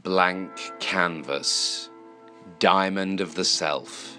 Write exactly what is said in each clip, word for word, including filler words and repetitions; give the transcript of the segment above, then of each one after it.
blank canvas, diamond of the self.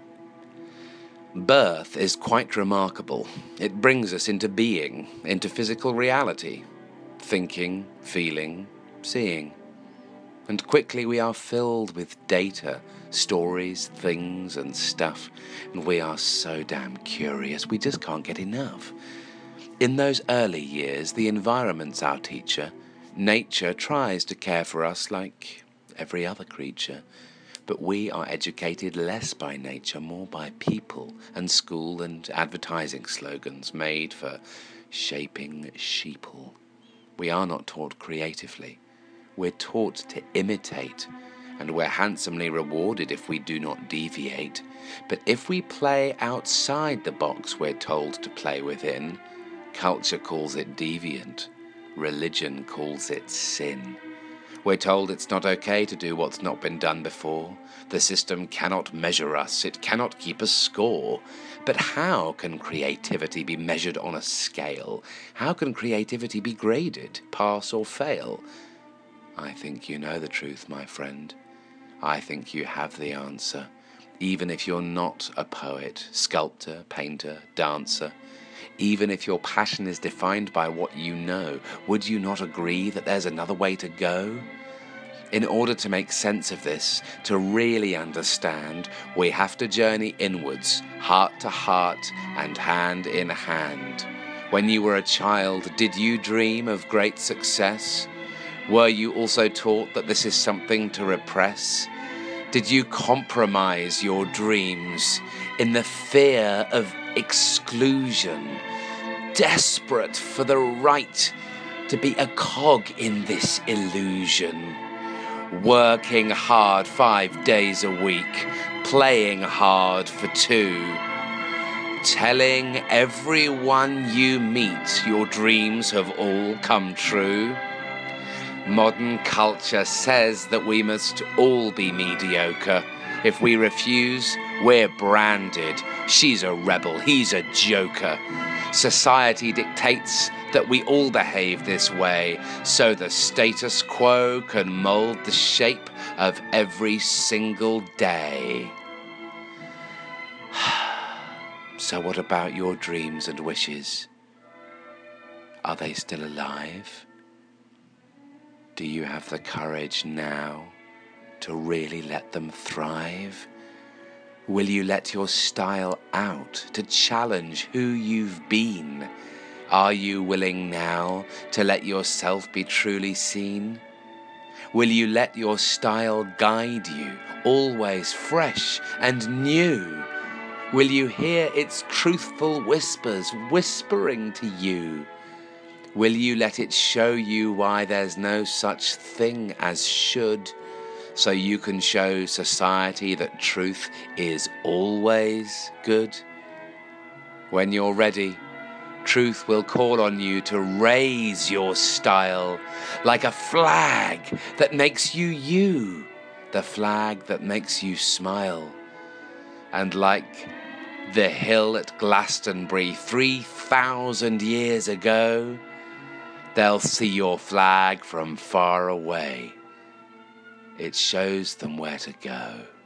Birth is quite remarkable. It brings us into being, into physical reality, thinking, feeling, seeing. And quickly we are filled with data, stories, things and stuff, and we are so damn curious, we just can't get enough. In those early years, the environment's our teacher. Nature tries to care for us like every other creature. But we are educated less by nature, more by people and school and advertising slogans made for shaping sheeple. We are not taught creatively. We're taught to imitate, and we're handsomely rewarded if we do not deviate. But if we play outside the box we're told to play within, culture calls it deviant, religion calls it sin. We're told it's not okay to do what's not been done before. The system cannot measure us. It cannot keep a score. But how can creativity be measured on a scale? How can creativity be graded, pass or fail? I think you know the truth, my friend. I think you have the answer. Even if you're not a poet, sculptor, painter, dancer, even if your passion is defined by what you know, would you not agree that there's another way to go? In order to make sense of this, to really understand, we have to journey inwards, heart to heart and hand in hand. When you were a child, did you dream of great success? Were you also taught that this is something to repress? Did you compromise your dreams in the fear of exclusion, desperate for the right to be a cog in this illusion? Working hard five days a week, playing hard for two, telling everyone you meet your dreams have all come true. Modern culture says that we must all be mediocre. If we refuse, we're branded. She's a rebel, he's a joker. Society dictates that we all behave this way, so the status quo can mold the shape of every single day. So what about your dreams and wishes? Are they still alive? Do you have the courage now to really let them thrive? Will you let your style out to challenge who you've been? Are you willing now to let yourself be truly seen? Will you let your style guide you, always fresh and new? Will you hear its truthful whispers whispering to you? Will you let it show you why there's no such thing as should, so you can show society that truth is always good? When you're ready, truth will call on you to raise your style like a flag that makes you you, the flag that makes you smile. And like the hill at Glastonbury three thousand years ago, they'll see your flag from far away. It shows them where to go.